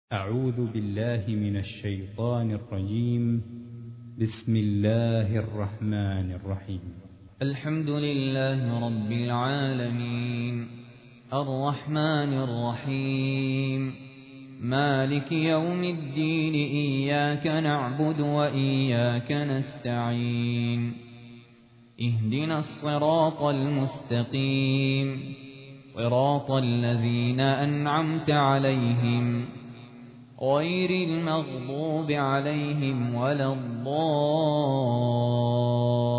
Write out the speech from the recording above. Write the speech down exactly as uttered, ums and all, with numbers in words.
أعوذ بالله من الشيطان الرجيم. بسم الله الرحمن الرحيم. الحمد لله رب العالمين الرحمن الرحيم مالك يوم الدين إياك نعبد وإياك نستعين اهدنا الصراط المستقيم صراط الذين أنعمت عليهم غير المغضوب عليهم ولا الضالين